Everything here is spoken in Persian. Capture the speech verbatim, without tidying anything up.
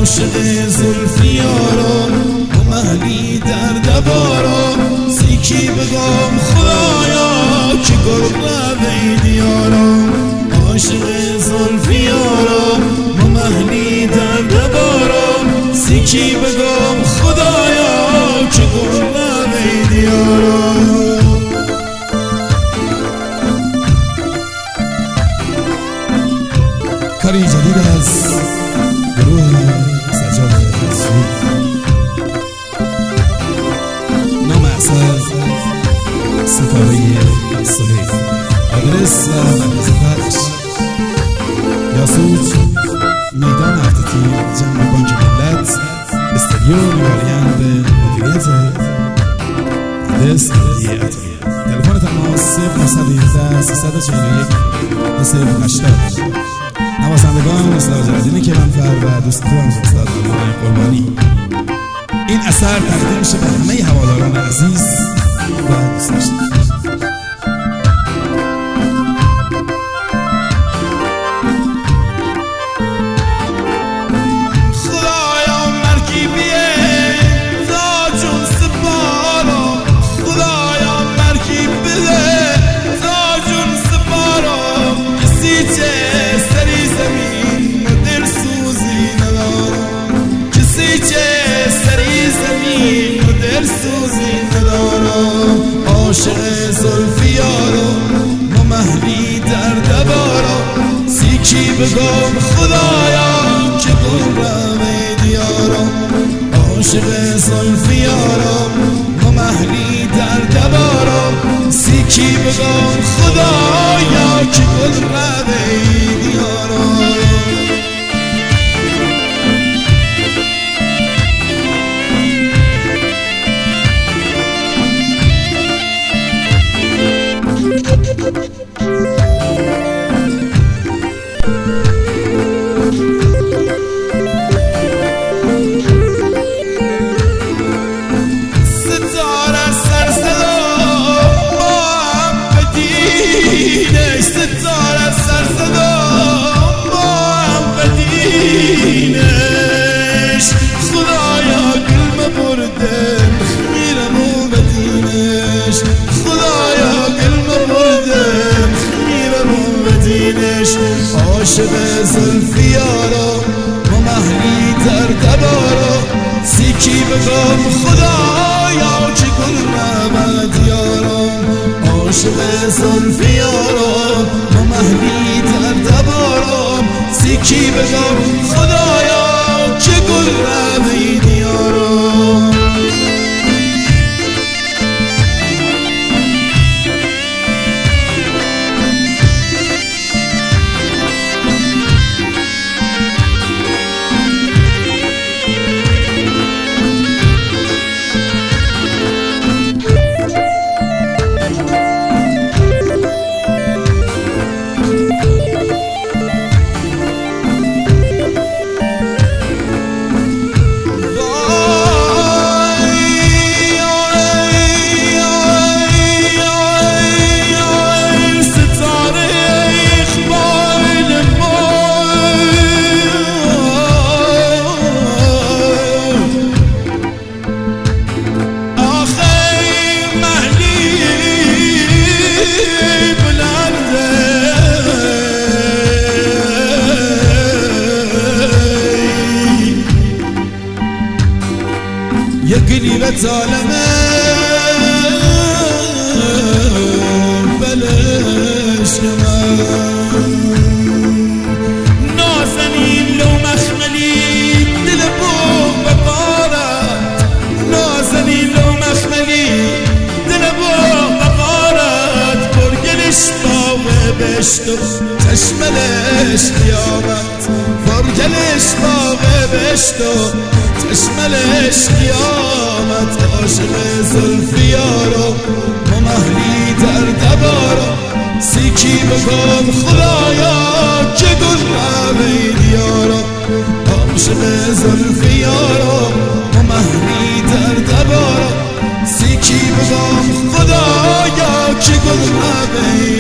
عاشق زلفیارم و محلی در دبارم سیکی بگم خدایا که گربه بیدیارم عاشق زلفیارم و محلی در دبارم سیکی بگم خدایا که گربه بیدیارم. کاری جدید از گروه سجاد رسول، نام اثر ستاره سهیل، آدرس و مرکز پخش یاسوج میدان هفتتی جنب بانک ملت، استودیو نگارگند مدیریت مهندس علی عطیه. تلفن تماس صفر نهصد و هفده سیصد و چهل و یک صفر هشتاد. نوازندگان استاد جلالدین کلانفر و دوست خوبم استاد علامه قربانی. این اثر تقدیم میشه به همه هواداران عزیز و دوست داشتنی. عاشق زلفیارم و محلی در دبارم سیکی بگم خدایا که گربه بیدیارم عاشق زلفیارم و محلی در دبارم سیکی بگم خدایا که گربه بیدیارم. عاشق زلفیارم و محلی در دبارم سیکی بگم خدایا که گربه بیدیارم عاشق زلفیارم و محلی در دبارم سیکی بگم خدایا که گربه بیدیارم. یه ظالمه بلش من نازنین لو مخملی دل بو بقارت نازنین لو مخملی دل بو بقارت برگلش باوه بشتو چشملش قیامت برگلش باوه بشتو چشملش قیامت عاشق زلفیارم و محلی در دبارم سیکی بگم خدایا که گربه بیدیارم عاشق زلفیارم و محلی در دبارم سیکی بگم خدایا که گربه